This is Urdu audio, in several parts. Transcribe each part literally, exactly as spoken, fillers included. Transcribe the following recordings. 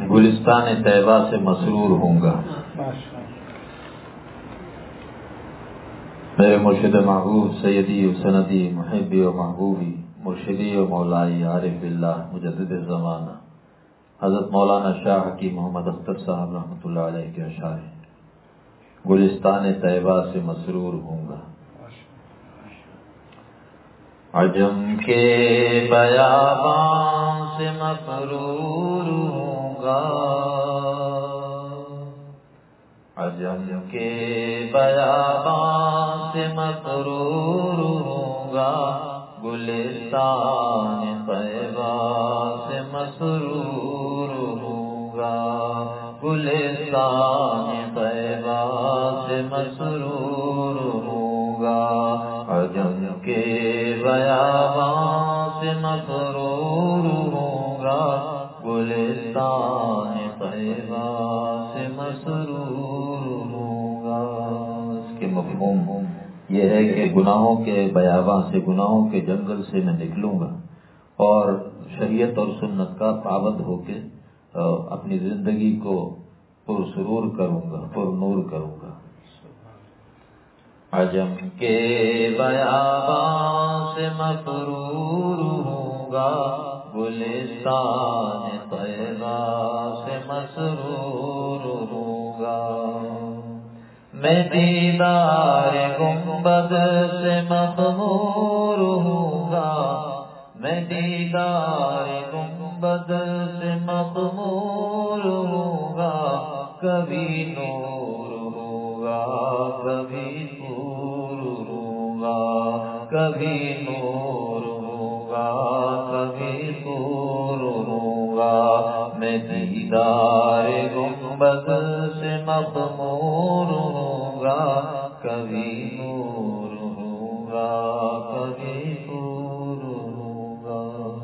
گلستان طیبہ سے مسرور ہوں گا. میرے مرشد محبوب سیدی و سندی محبی و محبوبی مرشدی و مولائی عارف باللہ مجدد زمانہ حضرت مولانا شاہ حکیم محمد اختر صاحب رحمۃ اللہ علیہ کے اشعار ہیں. گلستان طیبہ سے مسرور ہوں گا. عجم کے بیابان سے مسرور ہوں گا. عجم کے بیابان سے مسرور ہوں گا. گلستان طیبہ سے مسرور ہوں گا. گلستان طیبہ سے مسرور ہوں گا. عجم کے بیابان سے مسرور ہوں گا. گلستان طیبہ سے مسرور ہوں گا. اس کے مفہوم یہ ہے کہ گناہوں کے بیاباں سے، گناہوں کے جنگل سے میں نکلوں گا اور شریعت اور سنت کا پابند ہو کے اپنی زندگی کو پرسرور کروں گا، پر نور کروں گا. عجم کے بیاباں سے مسرور ہوں گا. گلستان طیبہ سے مسرور ہوں گا. میں دیدار گنبد سے مغمور ہوں گا. میں دیدار گنبد سے مغمور ہوں گا. کبھی نور ہوگا کبھی نور ہوگا. کبھی نور ہوگا کبھی نور ہوگا. میں دیدار گنبد سے مغمور ہوں گا. کبھی نور ہوگا کبھی نور ہوگا.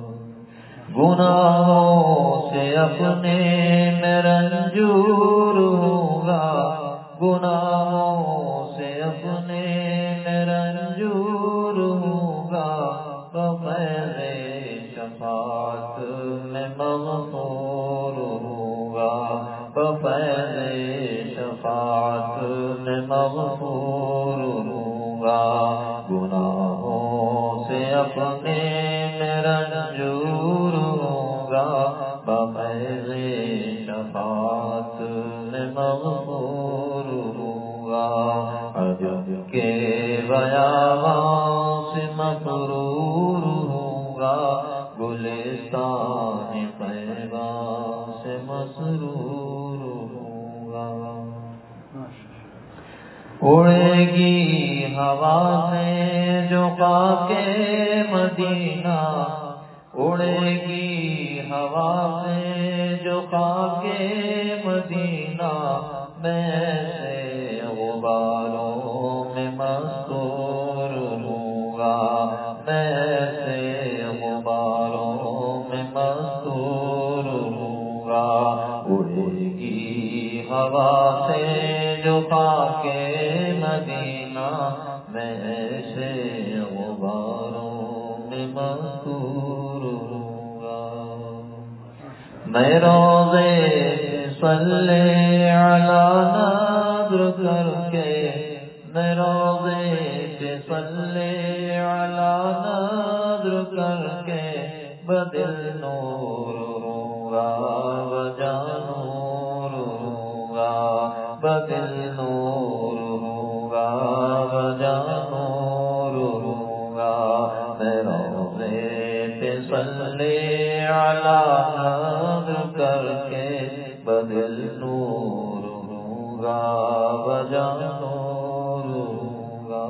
گناہوں سے اپنے میں رنجور ہوں گا. گناہوں سے اپنے میں رنجور ہوں گا. بفیض شفاعت میں مغفور ہوں گا. بفیض شفاعت میں مغفور ہوں گا. گناہوں سے اپنے میں رنجور ہوں گا. بفیض شفاعت میں مغفور ہوں گا. عجب کے بیاباں سے مسرور ہوں گا. گلستان طیبہ سے مسرور ہوں گا. اڑے گی ہوا میں جو خاک مدینہ. اڑے گی ہوا میں جو خاک مدینہ. میں سے غباروں میں مستور ہوں گا. میں سے غباروں میں مستور ہوں گا. اڑے گی ہوا سے جو خاک مدینہ. میں سے غباروں میں مستور ہوں گا. میں روضے صلی علی نادر کر کے. میں روضے پہ صلی علی نادر کر کے. بدل نور ہوں گا وجہ نور ہوں گا. بدل نور ہوں گا وجہ نور ہوں گا. میں روضے پہ صلی علی نادر کر کے. بدل نور ہوں گا وجہ نور ہوں گا.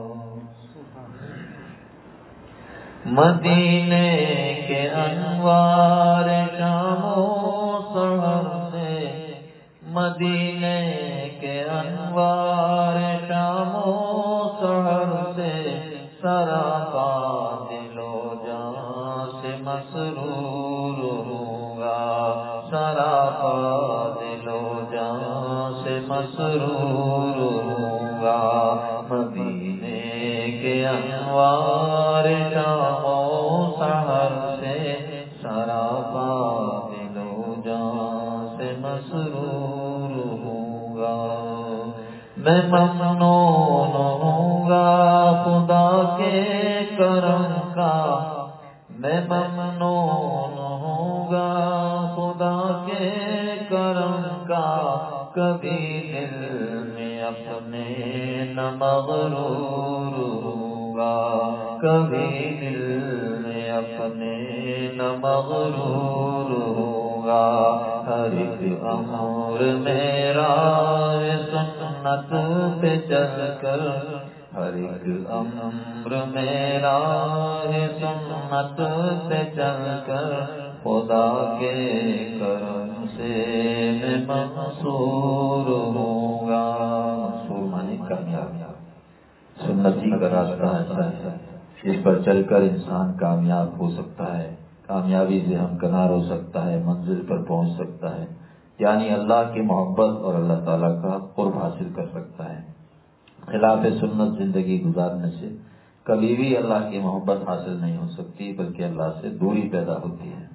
مدینے کے انوار شام و سحر سے. مدینے کے انوار شام و سحر سے. سراپا دل و جان سے مسرور ہوں گا. سراپا دل و جان سے مسرور ہوں گا. مدینے کے انوار شام و سحر سے. سراپا دل و جان سے مسرور ہوں گا، میں ممنون ہوں گا خدا کے کرم کا، میں ممنون ہوں گا خدا کے کرم کا، کبھی دل میں اپنے نہ مغرور ہوں گا، کبھی دل میں اپنے نہ مغرور ہوں گا، ہر ایک امر میرا سنت پہ چل کر، ہر ایک امر میرا سنت پہ چل کر، خدا کے کرم سے میں منصور ہوں گا۔ منصور مانے کامیاب، سنتی کا راستہ ایسا ہے جس پر چل کر انسان کامیاب ہو سکتا ہے، کامیابی سے ہمکنار ہو سکتا ہے، منزل پر پہنچ سکتا ہے، یعنی اللہ کی محبت اور اللہ تعالیٰ کا قرب حاصل کر سکتا ہے۔ خلاف سنت زندگی گزارنے سے کبھی بھی اللہ کی محبت حاصل نہیں ہو سکتی، بلکہ اللہ سے دوری پیدا ہوتی ہے۔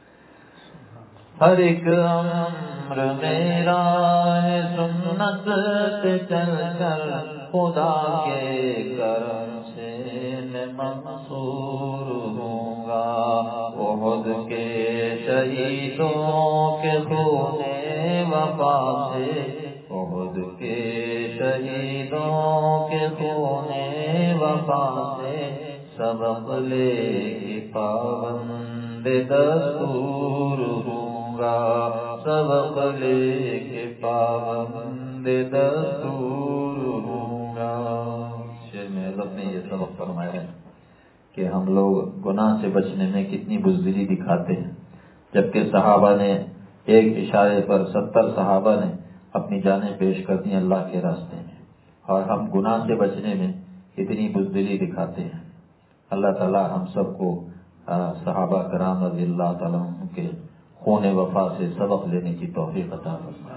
ہر ایک امر میرا ہے سنت پہ چل کر، خدا کے کرم سے میں منصور ہوں گا، احد کے شہیدوں کے خون وفا سے، احد کے شہیدوں کے خون وفا سے، سبق لے کے پابند دستور ہوں گا، سبق لے کے پابند دستور ہوں گا۔ شیخ حضرت نے یہ سبق فرمایا ہے کہ ہم لوگ گناہ سے بچنے میں کتنی بزدلی دکھاتے ہیں، جبکہ صحابہ نے ایک اشارے پر ستر صحابہ نے اپنی جانیں پیش کر دی اللہ کے راستے میں، اور ہم گناہ سے بچنے میں اتنی بزدلی دکھاتے ہیں۔ اللہ تعالی ہم سب کو صحابہ کرام رضی اللہ تعالیٰ عنہ کے خون وفا سے سبق لینے کی توفیق عطا فرمائے۔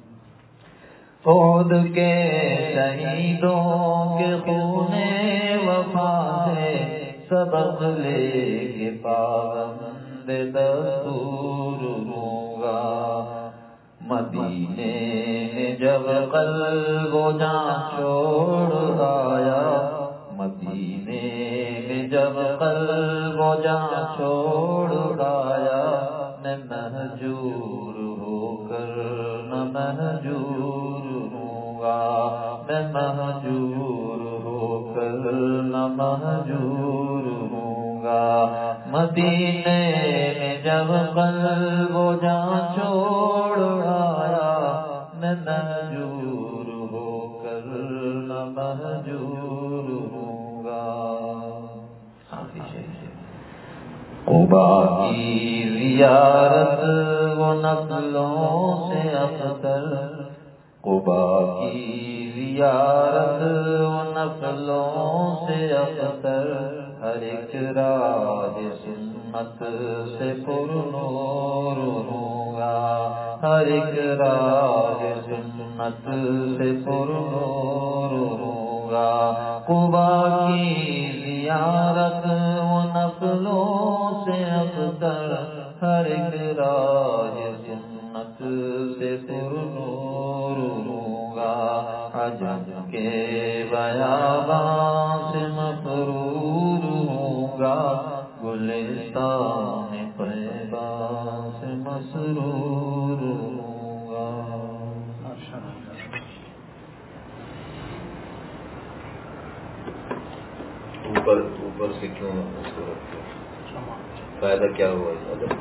احد کے شہیدوں کے خون وفا سے، سبق لے کے پابند دستور ہوں گا، مدینے میں جب قلب و جان چھوڑ آیا، مدینے میں جب قلب و جان چھوڑ آیا، میں مہجور ہو کر نہ مہجور ہوں گا، میں مہجور ہو کر نہ مہجور ہوں گا، مدینے میں جب قلب و جان چھوڑ آیا، میں مہجور ہو کر نہ مہجور ہوں گا۔ قبا کی زیارت وہ نقلوں سے افضل، قبا کی زیارت وہ نقلوں سے افضل، ہر ایک راہ سنت سے پر نور ہوں گا، ہر ایک راہ سنت سے پر نور ہوں گا، قبا کی زیارت وہ نقلوں سے افضل، ہر ایک راہ سنت سے پر نور ہوں گا، عجم کے بیاباں سے مفرور ہوں گا، گلستان طیبہ سے مسرور ہوں گا۔ اوپر اوپر سے کیوں اس کو رکھتے فائدہ کیا ہوا اس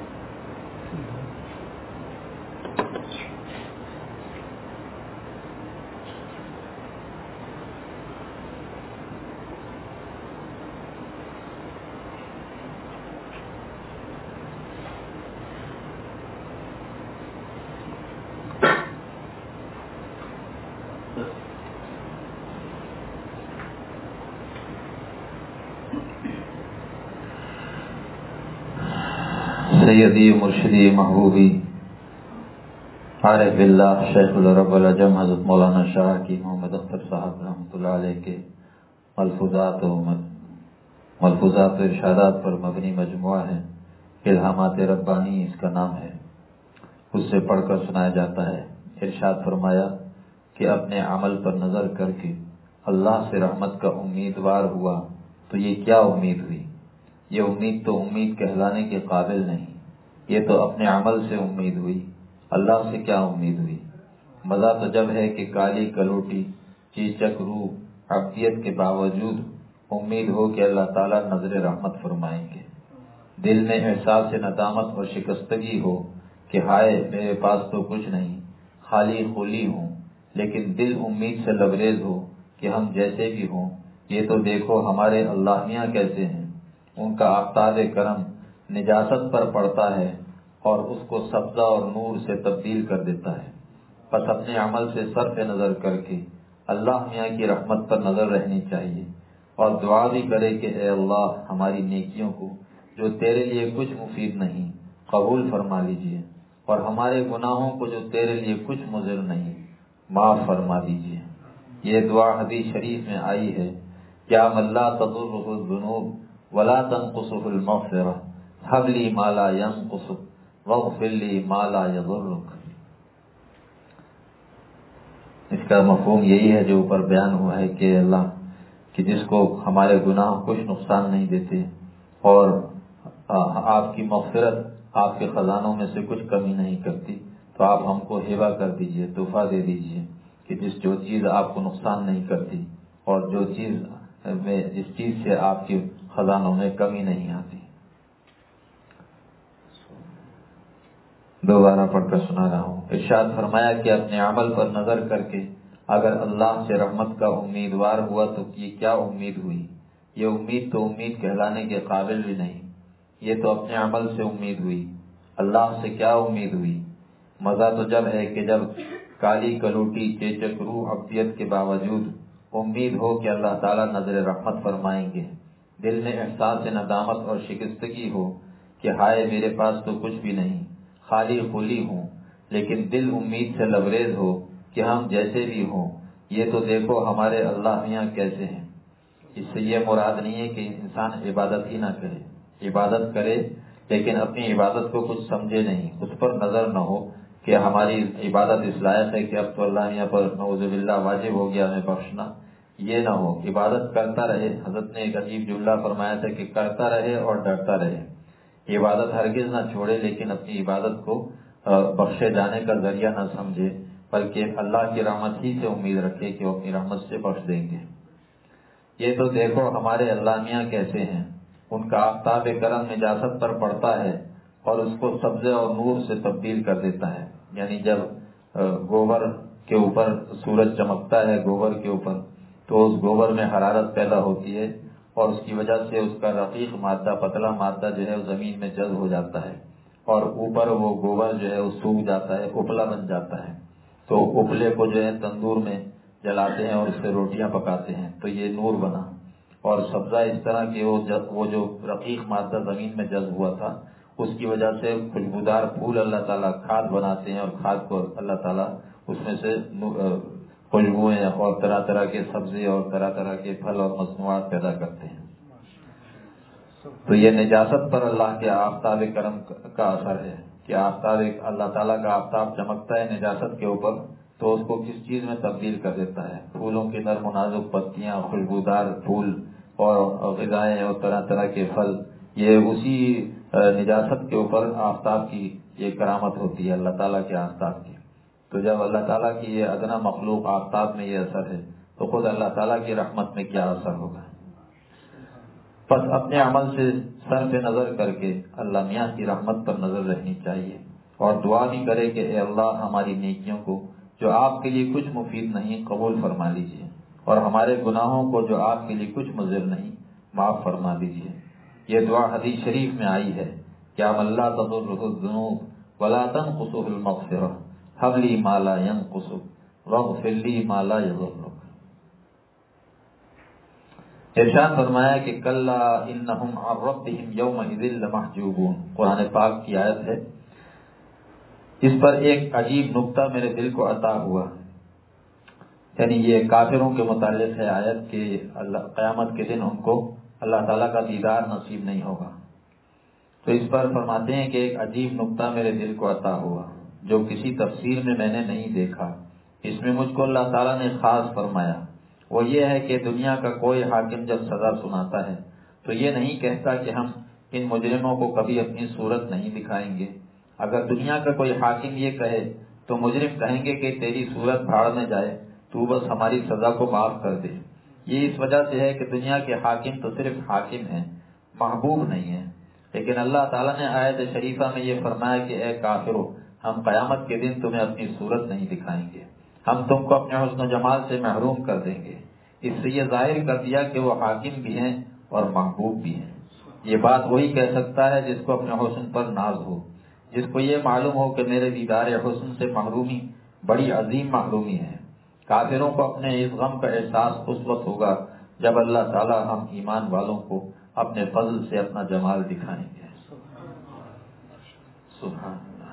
سیدی مرشدی محبوبی عارف باللہ شیخ العرب العجم حضرت مولانا شاہ کی محمد اختر صاحب رحمۃ اللہ علیہ کے ملفوظات و ملفوظات و ارشادات پر مبنی مجموعہ ہے، الہامات ربانی اس کا نام ہے۔ اس سے پڑھ کر سنایا جاتا ہے۔ ارشاد فرمایا کہ اپنے عمل پر نظر کر کے اللہ سے رحمت کا امیدوار ہوا تو یہ کیا امید ہوئی؟ یہ امید تو امید کہلانے کے قابل نہیں، یہ تو اپنے عمل سے امید ہوئی، اللہ سے کیا امید ہوئی؟ مزہ تو جب ہے کہ کالی کلوٹی چیچک روح عبدیت کے باوجود امید ہو کہ اللہ تعالیٰ نظر رحمت فرمائیں گے، دل میں احساس ندامت اور شکستگی ہو کہ ہائے میرے پاس تو کچھ نہیں، خالی خلی ہوں، لیکن دل امید سے لبریز ہو کہ ہم جیسے بھی ہوں یہ تو دیکھو ہمارے اللہ میاں کیسے ہیں، ان کا آفتاب کرم نجاست پر پڑتا ہے اور اس کو سبزہ اور نور سے تبدیل کر دیتا ہے۔ بس اپنے عمل سے صرف نظر کر کے اللہ میاں کی رحمت پر نظر رہنی چاہیے اور دعا بھی کرے کہ اے اللہ ہماری نیکیوں کو جو تیرے لیے کچھ مفید نہیں قبول فرما لیجئے، اور ہمارے گناہوں کو جو تیرے لیے کچھ مضر نہیں معاف فرما دیجئے۔ یہ دعا حدیث شریف میں آئی ہے، یا من لا تضرہ الذنوب ولا تنقصہ المغفرہ ہب لی ما لا ینقصک واغفر لی ما لا یضرک۔ اس کا مفہوم یہی ہے جو اوپر بیان ہوا ہے کہ اللہ کہ جس کو ہمارے گناہ کچھ نقصان نہیں دیتے اور آپ کی مغفرت آپ کے خزانوں میں سے کچھ کمی نہیں کرتی، تو آپ ہم کو ہبہ کر دیجئے، تحفہ دے دیجئے کہ جس جو چیز آپ کو نقصان نہیں کرتی اور جو چیز میں جس چیز سے آپ کے خزانوں میں کمی نہیں آتی۔ دوبارہ پڑھ کر سنا رہا ہوں۔ ارشاد فرمایا کہ اپنے عمل پر نظر کر کے اگر اللہ سے رحمت کا امیدوار ہوا تو یہ کیا امید ہوئی؟ یہ امید تو امید کہلانے کے قابل بھی نہیں، یہ تو اپنے عمل سے امید ہوئی، اللہ سے کیا امید ہوئی؟ مزہ تو جب ہے کہ جب کالی کلوٹی چیچک روح عبدیت کے باوجود امید ہو کہ اللہ تعالیٰ نظر رحمت فرمائیں گے، دل میں احساس ندامت اور شکستگی ہو کہ ہائے میرے پاس تو کچھ بھی نہیں، خالی خلی ہوں، لیکن دل امید سے لبریز ہو کہ ہم جیسے بھی ہوں یہ تو دیکھو ہمارے اللہ میاں کیسے ہیں۔ اس سے یہ مراد نہیں ہے کہ انسان عبادت ہی نہ کرے، عبادت کرے لیکن اپنی عبادت کو کچھ سمجھے نہیں، اس پر نظر نہ ہو کہ ہماری عبادت اس لائق ہے کہ اب تو اللہ میاں پر نعوذ باللہ واجب ہو گیا ہمیں بخشنا، یہ نہ ہو۔ عبادت کرتا رہے، حضرت نے ایک عجیب جملہ فرمایا تھا کہ کرتا رہے اور ڈرتا رہے، عبادت ہرگز نہ چھوڑے لیکن اپنی عبادت کو بخشے جانے کا ذریعہ نہ سمجھے، بلکہ اللہ کی رحمت ہی سے امید رکھے کہ وہ اپنی رحمت سے بخش دیں گے۔ یہ تو دیکھو ہمارے اللہ میاں کیسے ہیں، ان کا آفتاب کرم نجاست پر پڑتا ہے اور اس کو سبزے اور نور سے تبدیل کر دیتا ہے۔ یعنی جب گوبر کے اوپر سورج چمکتا ہے، گوبر کے اوپر، تو اس گوبر میں حرارت پیدا ہوتی ہے اور اس کی وجہ سے اس کا رقیق مادہ، پتلا مادہ جو ہے وہ زمین میں جذب ہو جاتا ہے اور اوپر وہ گوبر جو ہے وہ سوکھ جاتا ہے، اپلا بن جاتا ہے، تو اپلے کو جو ہے تندور میں جلاتے ہیں اور اس سے روٹیاں پکاتے ہیں، تو یہ نور بنا۔ اور سبزہ اس طرح کہ وہ جو رقیق مادہ زمین میں جذب ہوا تھا اس کی وجہ سے خوشبودار پھول اللہ تعالیٰ کھاد بناتے ہیں اور کھاد کو اللہ تعالیٰ اس میں سے خوشبوئیں اور طرح طرح کے سبزے اور طرح طرح کے پھل اور مصنوعات پیدا کرتے ہیں۔ تو یہ نجاست پر اللہ کے آفتاب کرم کا اثر ہے کہ آفتاب اللہ تعالیٰ کا آفتاب چمکتا ہے نجاست کے اوپر تو اس کو کس چیز میں تبدیل کر دیتا ہے، پھولوں کی نرم و نازک پتیاں، خوشبودار پھول اور غذائیں اور طرح طرح کے پھل، یہ اسی نجاست کے اوپر آفتاب کی یہ کرامت ہوتی ہے اللہ تعالیٰ کے آفتاب کی۔ تو جب اللہ تعالیٰ کی یہ ادنا مخلوق آفتاب میں یہ اثر ہے تو خود اللہ تعالیٰ کی رحمت میں کیا اثر ہوگا۔ بس اپنے عمل سے صرف نظر کر کے اللہ میاں کی رحمت پر نظر رہنی چاہیے اور دعا بھی کرے کہ اے اللہ ہماری نیکیوں کو جو آپ کے لیے کچھ مفید نہیں قبول فرما لیجیے اور ہمارے گناہوں کو جو آپ کے لیے کچھ مضر نہیں معاف فرما دیجیے۔ یہ دعا حدیث شریف میں آئی ہے، کیا من لا تضرہ الذنوب ولا تنقصہ المغفرہ ہب لی ما لا ینقصک واغفر لی ما لا یضرک۔ ارشاد فرمایا کہ کلا انہم عن ربہم یومئذ لمحجوبون، قرآن پاک کی آیت ہے۔ اس پر ایک عجیب نکتہ میرے دل کو عطا ہوا، یعنی یہ کافروں کے متعلق ہے آیت کہ اللہ قیامت کے دن ان کو اللہ تعالیٰ کا دیدار نصیب نہیں ہوگا۔ تو اس پر فرماتے ہیں کہ ایک عجیب نکتہ میرے دل کو عطا ہوا، جو کسی تفسیر میں میں نے نہیں دیکھا۔ اس میں مجھ کو اللہ تعالیٰ نے خاص فرمایا، وہ یہ ہے کہ دنیا کا کوئی حاکم جب سزا سناتا ہے تو یہ نہیں کہتا کہ ہم ان مجرموں کو کبھی اپنی صورت نہیں دکھائیں گے۔ اگر دنیا کا کوئی حاکم یہ کہے تو مجرم کہیں گے کہ تیری صورت بھاڑ میں جائے، تو بس ہماری سزا کو معاف کر دے۔ یہ اس وجہ سے ہے کہ دنیا کے حاکم تو صرف حاکم ہیں، محبوب نہیں ہیں۔ لیکن اللہ تعالیٰ نے آیت شریفہ میں یہ فرمایا کہ اے کافرو، ہم قیامت کے دن تمہیں اپنی صورت نہیں دکھائیں گے، ہم تم کو اپنے حسن و جمال سے محروم کر دیں گے۔ اس سے یہ ظاہر کر دیا کہ وہ حاکم بھی ہیں اور محبوب بھی ہیں۔ یہ بات وہی کہہ سکتا ہے جس کو اپنے حسن پر ناز ہو، جس کو یہ معلوم ہو کہ میرے دیدار حسن سے محرومی بڑی عظیم محرومی ہے۔ کافروں کو اپنے اس غم کا احساس اس وقت ہوگا جب اللہ تعالیٰ ہم ایمان والوں کو اپنے فضل سے اپنا جمال دکھائیں گے۔ سبحان اللہ۔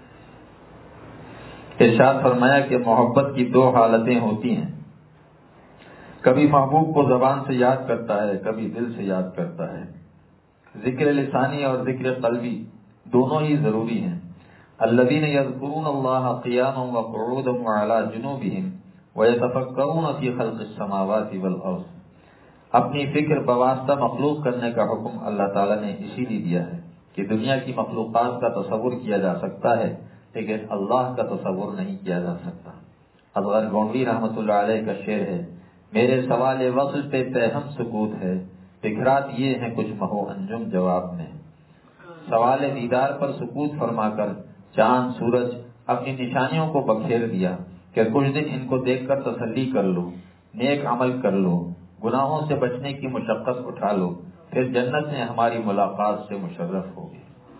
ارشاد فرمایا کہ محبت کی دو حالتیں ہوتی ہیں، کبھی محبوب کو زبان سے یاد کرتا ہے، کبھی دل سے یاد کرتا ہے۔ ذکر لسانی اور ذکر قلبی دونوں ہی ضروری ہیں۔ الذین یذکرون اللہ قیاما وقعودا وعلی جنوبہم ویتفکرون فی خلق السماوات والارض۔ اپنی فکر بواسطہ مخلوق کرنے کا حکم اللہ تعالیٰ نے اسی لیے دیا ہے کہ دنیا کی مخلوقات کا تصور کیا جا سکتا ہے لیکن اللہ کا تصور نہیں کیا جا سکتا۔ اصغر گونڈی رحمۃ اللہ علیہ کا شعر ہے، میرے سوال وصل پہ تہم سکوت ہے، بکھرات یہ ہیں کچھ مہو انجم جواب میں۔ سوال دیدار پر سکوت فرما کر چاند سورج اپنی نشانیوں کو بکھیر دیا کہ کچھ دن ان کو دیکھ کر تسلی کر لو، نیک عمل کر لو، گناہوں سے بچنے کی مشقت اٹھا لو، پھر جنت میں ہماری ملاقات سے مشرف ہوگی۔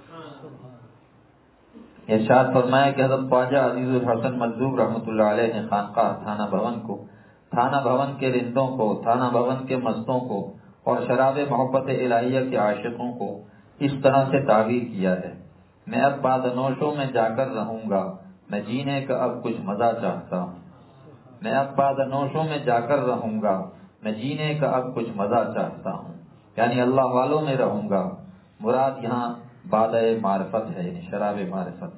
ارشاد فرمایا کہ حضرت خواجہ عزیز الحسن مجذوب رحمۃ اللہ علیہ نے خانقاہ تھانہ بھون کو، تھانہ بھون کے رندوں کو، تھانہ بھون کے مستوں کو اور شراب محبت الہیہ کے عاشقوں کو اس طرح سے تعبیر کیا ہے، میں اب بادنوشوں میں جا کر رہوں گا، میں جینے کا اب کچھ مزہ چاہتا ہوں۔ میں اب بادنوشوں میں جا کر رہوں گا، میں جینے کا اب کچھ مزہ چاہتا ہوں، یعنی اللہ والوں میں رہوں گا۔ مراد یہاں بادہ معرفت ہے، یعنی شراب معرفت۔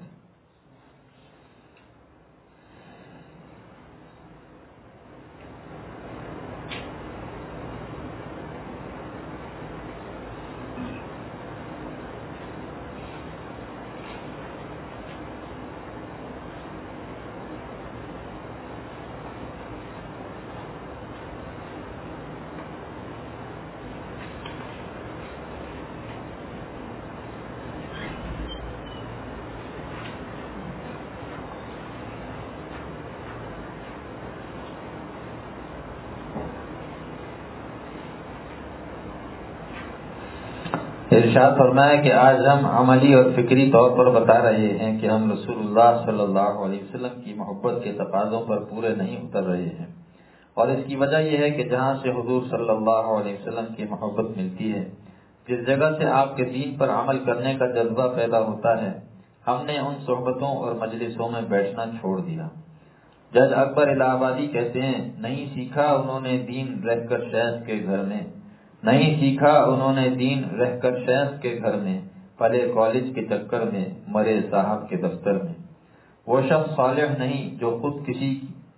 ارشاد فرمایا کہ آج ہم عملی اور فکری طور پر بتا رہے ہیں کہ ہم رسول اللہ صلی اللہ علیہ وسلم کی محبت کے تقاضوں پر پورے نہیں اتر رہے ہیں، اور اس کی وجہ یہ ہے کہ جہاں سے حضور صلی اللہ علیہ وسلم کی محبت ملتی ہے، جس جگہ سے آپ کے دین پر عمل کرنے کا جذبہ پیدا ہوتا ہے، ہم نے ان صحبتوں اور مجلسوں میں بیٹھنا چھوڑ دیا۔ جج اکبر الہ آبادی کہتے ہیں، نہیں سیکھا انہوں نے دین رہ کر شیخ کے گھر میں، نہیں سیکھا انہوں نے دین رہ کر شیخ کے گھر میں، پڑھے کالج کے چکر میں، مرے صاحب کے دفتر میں۔ وہ شخص صالح نہیں جو خود کسی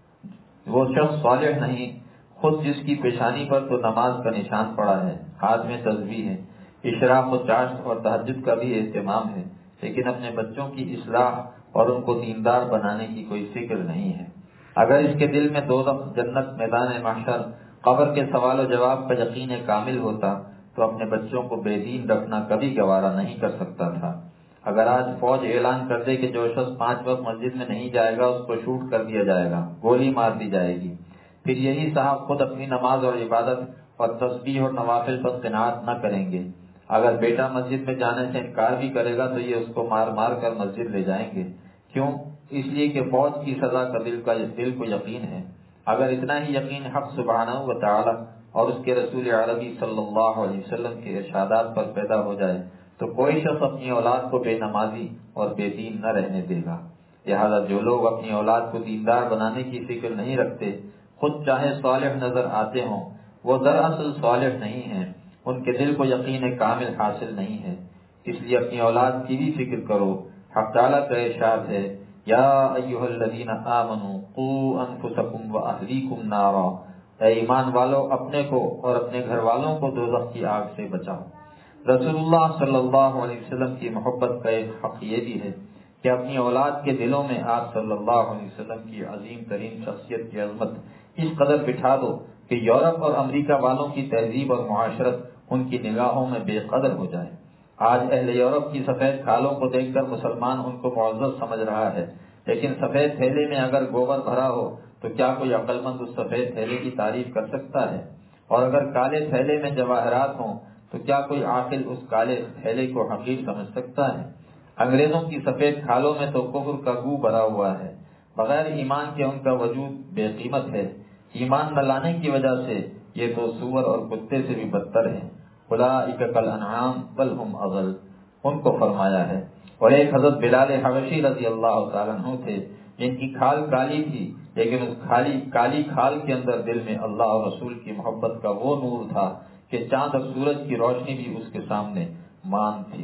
وہ شخص صالح نہیں خود جس کی پیشانی پر تو نماز کا نشان پڑا ہے، ہاتھ میں تسبیح ہے، اشراق و چاشت اور تہجد کا بھی اہتمام ہے، لیکن اپنے بچوں کی اصلاح اور ان کو دیندار بنانے کی کوئی فکر نہیں ہے۔ اگر اس کے دل میں دوزخ، جنت، میدان محشر، قبر کے سوال و جواب کا یقین کامل ہوتا تو اپنے بچوں کو بے دین رکھنا کبھی گوارا نہیں کر سکتا تھا۔ اگر آج فوج اعلان کر دے کہ جو شخص پانچ وقت مسجد میں نہیں جائے گا اس کو شوٹ کر دیا جائے گا، گولی مار دی جائے گی، پھر یہی صاحب خود اپنی نماز اور عبادت اور تسبیح اور نوافل پر قناعت نہ کریں گے، اگر بیٹا مسجد میں جانے سے انکار بھی کرے گا تو یہ اس کو مار مار کر مسجد لے جائیں گے۔ کیوں؟ اس لیے کہ فوج کی سزا کا دل کا دل کو یقین ہے۔ اگر اتنا ہی یقین حق سبحانہ و تعالی اور اس کے رسول عربی صلی اللہ علیہ وسلم کے ارشادات پر پیدا ہو جائے تو کوئی شخص اپنی اولاد کو بے نمازی اور بے دین نہ رہنے دے گا۔ لہذا جو لوگ اپنی اولاد کو دیندار بنانے کی فکر نہیں رکھتے، خود چاہے صالح نظر آتے ہوں، وہ دراصل صالح نہیں ہیں، ان کے دل کو یقین کامل حاصل نہیں ہے۔ اس لیے اپنی اولاد کی بھی فکر کرو۔ حق تعالیٰ کا ارشاد ہے، یا ایھا الذین آمنوا قوا انفسکم واہلیکم نارا، اے ایمان والو اپنے کو اور اپنے گھر والوں کو دوزخ کی آگ سے بچاؤ۔ رسول اللہ صلی اللہ علیہ وسلم کی محبت کا ایک حق یہ بھی ہے کہ اپنی اولاد کے دلوں میں آپ صلی اللہ علیہ وسلم کی عظیم ترین شخصیت کی عظمت اس قدر بٹھا دو کہ یورپ اور امریکہ والوں کی تہذیب اور معاشرت ان کی نگاہوں میں بے قدر ہو جائے۔ آج اہل یورپ کی سفید کھالوں کو دیکھ کر مسلمان ان کو معزز سمجھ رہا ہے، لیکن سفید تھیلے میں اگر گوبر بھرا ہو تو کیا کوئی عقل مند اس سفید تھیلے کی تعریف کر سکتا ہے؟ اور اگر کالے تھیلے میں جواہرات ہوں تو کیا کوئی عاقل اس کالے تھیلے کو حقیر سمجھ سکتا ہے؟ انگریزوں کی سفید کھالوں میں تو کفر کا گو بھرا ہوا ہے، بغیر ایمان کے ان کا وجود بے قیمت ہے۔ ایمان نہ لانے کی وجہ سے یہ تو سور اور کتے سے بھی بدتر ہیں۔ اولئک کالانعام بل هم اضل، ان کو فرمایا ہے۔ اور ایک حضرت بلال حبشی رضی اللہ تعالیٰ عنہ تھے جن کی کھال کالی تھی، لیکن اس کالی کالی کھال کے اندر دل میں اللہ اور رسول کی محبت کا وہ نور تھا کہ چاند اور سورج کی روشنی بھی اس کے سامنے مان تھی۔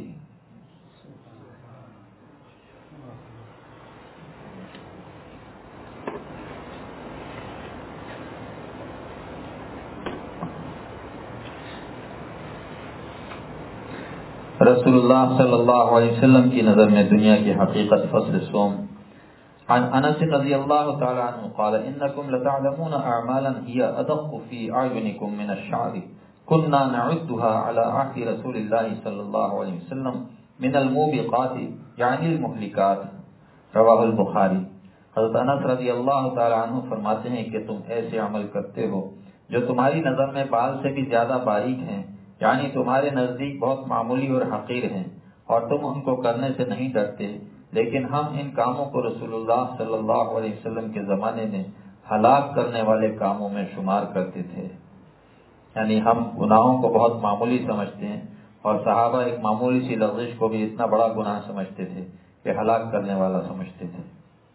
رسول اللہ صلی اللہ علیہ وسلم کی نظر میں دنیا کی حقیقت فصل صوم۔ عن انس رضی اللہ تعالی عنہ قال انکم لتعلمون اعمالا هي ادق في اعینکم من الشعر كنا نعدها على عهد رسول اللہ صلی اللہ علیہ وسلم من الموبقات یعنی المہلکات، رواہ البخاری۔ حضرت انس رضی اللہ تعالی عنہ فرماتے ہیں کہ تم ایسے عمل کرتے ہو جو تمہاری نظر میں بال سے بھی زیادہ باریک ہیں، یعنی تمہارے نزدیک بہت معمولی اور حقیر ہیں، اور تم ان کو کرنے سے نہیں ڈرتے، لیکن ہم ان کاموں کو رسول اللہ صلی اللہ علیہ وسلم کے زمانے میں ہلاک کرنے والے کاموں میں شمار کرتے تھے۔ یعنی ہم گناہوں کو بہت معمولی سمجھتے ہیں، اور صحابہ ایک معمولی سی لغزش کو بھی اتنا بڑا گناہ سمجھتے تھے کہ ہلاک کرنے والا سمجھتے تھے۔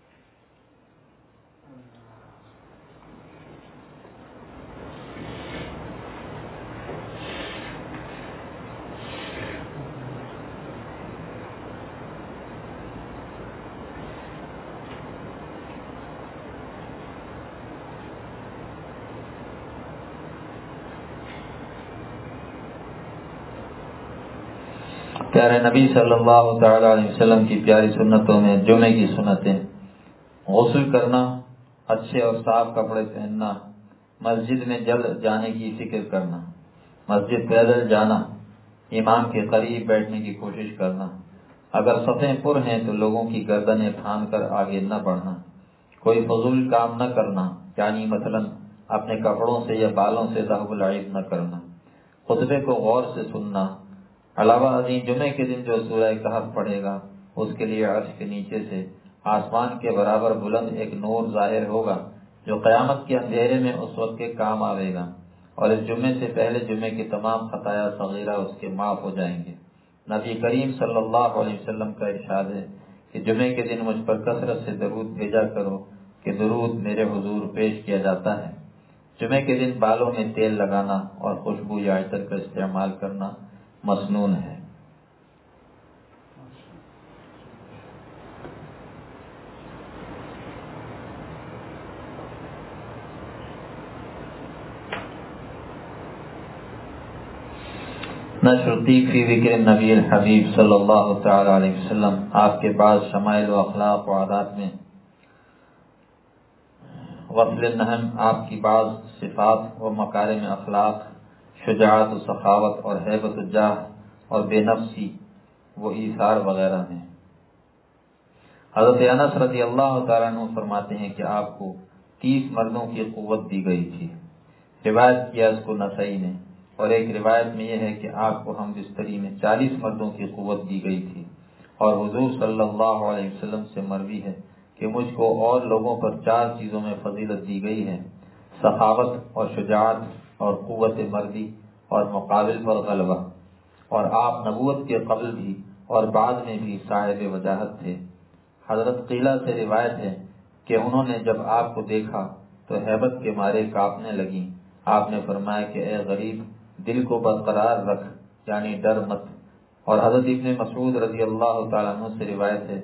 پیارے نبی صلی اللہ تعالی علیہ وسلم کی پیاری سنتوں میں جمعے کی سنتیں: غسل کرنا، اچھے اور صاف کپڑے پہننا، مسجد میں جلد جانے کی فکر کرنا، مسجد پیدل جانا، امام کے قریب بیٹھنے کی کوشش کرنا، اگر صفیں پر ہیں تو لوگوں کی گردنیں تھام کر آگے نہ بڑھنا، کوئی فضول کام نہ کرنا، یعنی مثلا اپنے کپڑوں سے یا بالوں سے ذہب العیب نہ کرنا، خطبے کو غور سے سننا، علاوہ ازیں جمعے کے دن جو سورہ کہف پڑھے گا اس کے لیے عرش کے نیچے سے آسمان کے برابر بلند ایک نور ظاہر ہوگا جو قیامت کے اندھیرے میں اس وقت کے کام آئے گا، اور اس جمعے سے پہلے جمعے کی تمام خطایا صغیرہ اس کے معاف ہو جائیں گے۔ نبی کریم صلی اللہ علیہ وسلم کا ارشاد ہے کہ جمعے کے دن مجھ پر کثرت سے درود بھیجا کرو کہ درود میرے حضور پیش کیا جاتا ہے۔ جمعے کے دن بالوں میں تیل لگانا اور خوشبو یا عطر کا استعمال کرنا مسنون ہے۔ نشرتی فی ذکر نبی الحبیب صلی اللہ تعالی علیہ وسلم، آپ کے بعض شمائل و اخلاق و عادات میں غسل النہم، آپ کی بعض صفات و مکارم اخلاق، شجاعت و سخاوت اور ہیبت الجاہ اور بے نفسی و ایثار وغیرہ ہیں۔ حضرت انس رضی اللہ تعالیٰ عنہ فرماتے ہیں کہ آپ کو تیس مردوں کی قوت دی گئی تھی، روایت کیا اس کو نسائی نے، اور ایک روایت میں یہ ہے کہ آپ کو ہم بستری میں چالیس مردوں کی قوت دی گئی تھی، اور حضور صلی اللہ علیہ وسلم سے مروی ہے کہ مجھ کو اور لوگوں پر چار چیزوں میں فضیلت دی گئی ہے: سخاوت اور شجاعت اور قوت مردی اور مقابل پر غلبہ، اور آپ نبوت کے قبل بھی اور بعد میں بھی صاحب وجاہت تھے۔ حضرت قیلہ سے روایت ہے کہ انہوں نے جب آپ کو دیکھا تو ہیبت کے مارے کانپنے لگیں۔ آپ نے فرمایا کہ اے غریب، دل کو برقرار رکھ، یعنی ڈر مت۔ اور حضرت ابن مسعود رضی اللہ تعالیٰ عنہ سے روایت ہے کہ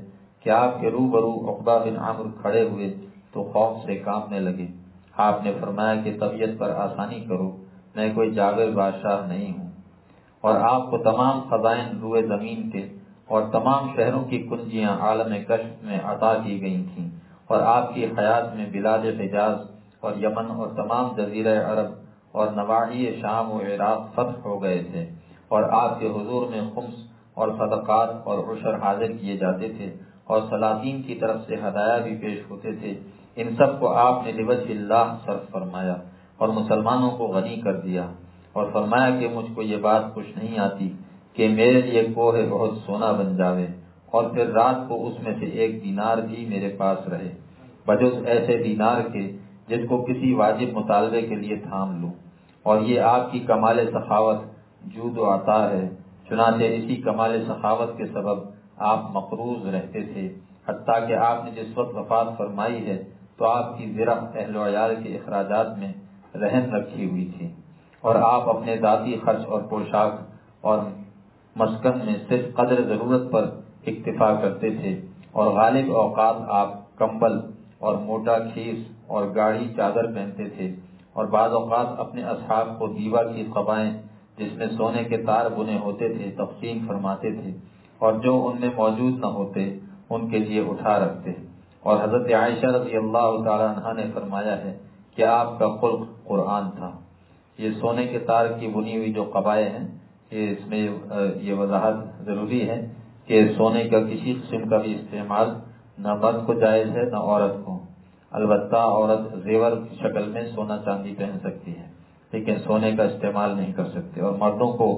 کہ آپ کے روبرو عقبہ بن عامر کھڑے ہوئے تو خوف سے کانپنے لگے۔ آپ نے فرمایا کہ طبیعت پر آسانی کرو، میں کوئی جابر بادشاہ نہیں ہوں، اور آپ کو تمام خزائن روئے زمین کے اور تمام شہروں کی کنجیاں عالم کشف میں عطا کی گئی تھیں، اور آپ کی حیات میں بلاد حجاز اور یمن اور تمام جزیرہ عرب اور نواحی شام و عراق فتح ہو گئے تھے، اور آپ کے حضور میں خمس اور صدقات اور عشر حاضر کیے جاتے تھے، اور سلاطین کی طرف سے ہدایہ بھی پیش ہوتے تھے۔ ان سب کو آپ نے لوجہ اللہ صرف فرمایا اور مسلمانوں کو غنی کر دیا، اور فرمایا کہ مجھ کو یہ بات خوش نہیں آتی کہ میرے لیے کوہ بہت سونا بن جاوے اور پھر رات کو اس میں سے ایک دینار بھی میرے پاس رہے، بجز ایسے دینار کے جس کو کسی واجب مطالبے کے لیے تھام لوں۔ اور یہ آپ کی کمال سخاوت جود و عطا ہے، چنانچہ اسی کمال سخاوت کے سبب آپ مقروض رہتے تھے، حتیٰ کہ آپ نے جس وقت وفات فرمائی ہے تو آپ کی زرع اہل و عیال کے اخراجات میں رہن رکھی ہوئی تھی، اور آپ اپنے ذاتی خرچ اور پوشاک اور مسکن میں صرف قدر ضرورت پر اکتفا کرتے تھے، اور غالب اوقات آپ کمبل اور موٹا کھیس اور گاڑھی چادر پہنتے تھے، اور بعض اوقات اپنے اصحاب کو دیوا کی قبائیں جس میں سونے کے تار بنے ہوتے تھے تقسیم فرماتے تھے، اور جو ان میں موجود نہ ہوتے ان کے لیے اٹھا رکھتے۔ اور حضرت عائشہ رضی اللہ تعالی عنہا نے فرمایا ہے کہ آپ کا خلق قرآن تھا۔ یہ سونے کے تار کی بنی ہوئی جو قبائیں ہیں، یہ اس میں یہ وضاحت ضروری ہے کہ سونے کا کسی قسم کا بھی استعمال نہ مرد کو جائز ہے نہ عورت کو، البتہ عورت زیور کی شکل میں سونا چاندی پہن سکتی ہے لیکن سونے کا استعمال نہیں کر سکتے، اور مردوں کو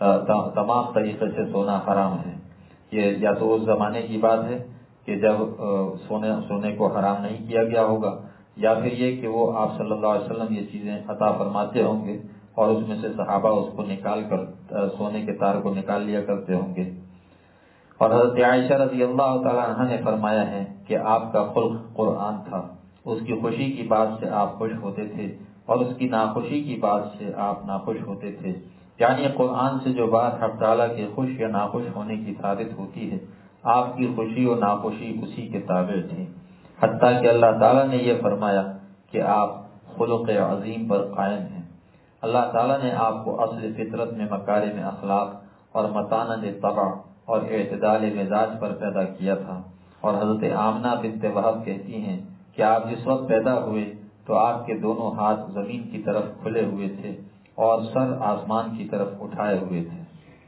تمام طریقے سے سونا حرام ہے۔ یہ یا تو اس زمانے کی بات ہے کہ جب سونے سونے کو حرام نہیں کیا گیا ہوگا، یا پھر یہ کہ وہ آپ صلی اللہ علیہ وسلم یہ چیزیں عطا فرماتے ہوں گے اور اس میں سے صحابہ اس کو نکال کر سونے کے تار کو نکال لیا کرتے ہوں گے۔ اور حضرت عائشہ رضی اللہ تعالی عنہ نے فرمایا ہے کہ آپ کا خلق قرآن تھا، اس کی خوشی کی بات سے آپ خوش ہوتے تھے اور اس کی ناخوشی کی بات سے آپ ناخوش ہوتے تھے، یعنی قرآن سے جو بات حق تعالیٰ کے خوش یا ناخوش ہونے کی ثابت ہوتی ہے، آپ کی خوشی و ناخوشی اسی کے تابع تھی، حتیٰ کہ اللہ تعالیٰ نے یہ فرمایا کہ آپ خلق عظیم پر قائم ہیں۔ اللہ تعالیٰ نے آپ کو اصل فطرت میں مکارم اخلاق اور متانت طبع اور اعتدال مزاج پر پیدا کیا تھا، اور حضرت آمنہ بنت وہب کہتی ہیں کہ آپ جس وقت پیدا ہوئے تو آپ کے دونوں ہاتھ زمین کی طرف کھلے ہوئے تھے اور سر آسمان کی طرف اٹھائے ہوئے تھے۔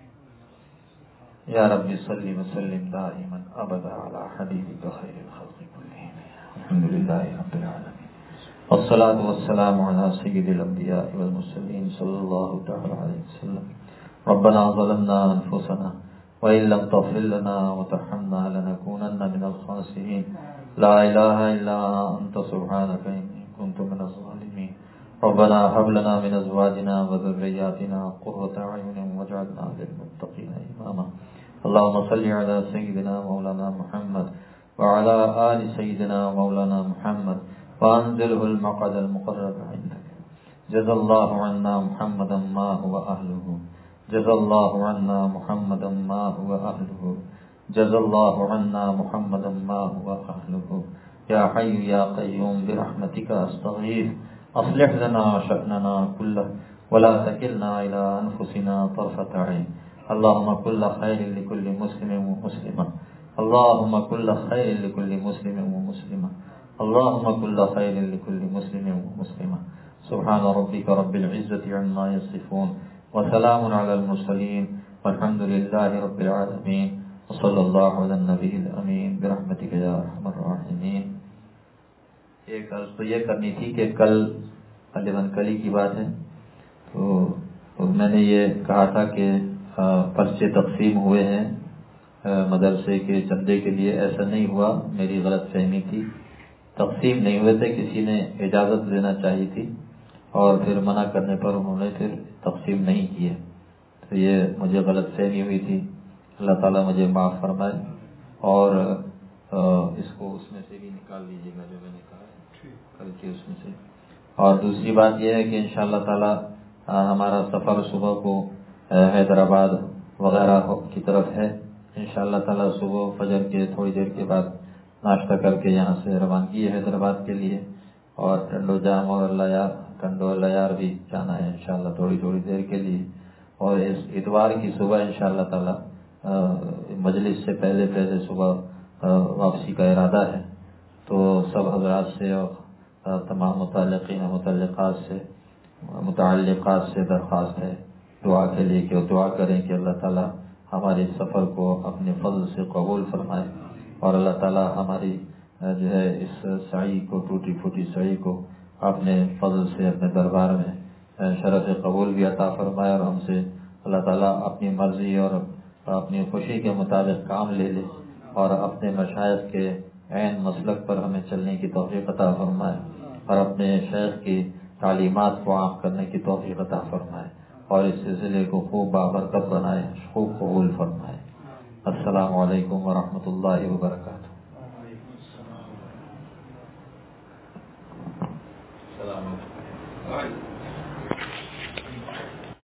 یا رب صلی وسلم دائما ابدا علی حبیبک خیر الخلق کلہم الحمدللہ رب العالمین والصلاة والسلام علی سید الانبیاء والمرسلین صلی اللہ تعالی علیہ وسلم۔ ربنا ظلمنا انفسنا وإن لم تغفر لنا وترحمنا لنكونن من الخاسرين لا إله إلا أنت سبحانك إني كنت من الظالمين ربنا هب لنا من أزواجنا وذرياتنا قرة أعين واجعلنا للمتقين إماما اللهم صل على سيدنا مولانا محمد وعلى آل سيدنا مولانا محمد وأنزله المقعد المقرب عندك جزا الله عنا محمدا ما هو أهله جزا الله عنا محمدا ما هو أهله جزا الله عنا محمدا ما هو أهله يا حي يا قيوم برحمتك أستغيث أصلح لنا شأننا كله ولا تكلنا إلى أنفسنا طرفة عين اللهم كل خير لكل مسلم ومسلمة اللهم كل خير لكل مسلم ومسلمة اللهم كل خير لكل مسلم ومسلمة سبحان ربك رب العزة عما يصفون وسلام على المرسلين والحمد لله رب العالمين وصلى الله على النبي الأمين برحمتك يا أرحم الراحمين۔ ایک عرض تو یہ کرنی تھی کہ کل علیون کلی کی بات ہے، تو میں نے یہ کہا تھا کہ پرچے تقسیم ہوئے ہیں مدرسے کے چندے کے لیے، ایسا نہیں ہوا، میری غلط فہمی تھی، تقسیم نہیں ہوئے تھے، کسی نے اجازت لینا چاہی تھی اور پھر منع کرنے پر انہوں نے پھر تقسیم نہیں کیے، تو یہ مجھے غلط فہمی ہوئی تھی، اللہ تعالیٰ مجھے معاف فرمائے، اور اس کو اس میں سے بھی نکال لیجیے گا جو میں نے کہا ہے کل کے اس میں سے۔ اور دوسری بات یہ ہے کہ انشاءاللہ تعالیٰ ہمارا سفر صبح کو حیدرآباد وغیرہ کی طرف ہے، انشاءاللہ تعالیٰ صبح فجر کے تھوڑی دیر کے بعد ناشتہ کر کے یہاں سے روانگی ہے حیدرآباد کے لیے، اور ٹنڈو جام اور لیار ٹنڈو لیار بھی جانا ہے انشاءاللہ تھوڑی تھوڑی دیر کے لیے. اور اس اتوار کی صبح انشاءاللہ تعالیٰ مجلس سے پہلے پہلے صبح واپسی کا ارادہ ہے. تو سب حضرات سے اور تمام متعلقین متعلقات سے متعلقات سے درخواست ہے دعا کے لیے کہ وہ دعا کریں کہ اللہ تعالیٰ ہمارے سفر کو اپنے فضل سے قبول فرمائے، اور اللہ تعالیٰ ہماری جو ہے اس سعی کو ٹوٹی پھوٹی سعی کو اپنے فضل سے اپنے دربار میں شرف قبول بھی عطا فرمائے، اور ہم سے اللہ تعالیٰ اپنی مرضی اور اپنی خوشی کے مطابق کام لے لے، اور اپنے مشائخ کے عین مسلک پر ہمیں چلنے کی توفیق عطا فرمائے، اور اپنے شیخ کی تعلیمات کو عام کرنے کی توفیق عطا فرمائے، اور اس سلسلے کو خوب بابرکت بنائے، خوب قبول فرمائے. السلام علیکم ورحمۃ اللہ وبرکاتہ. السلام علیکم.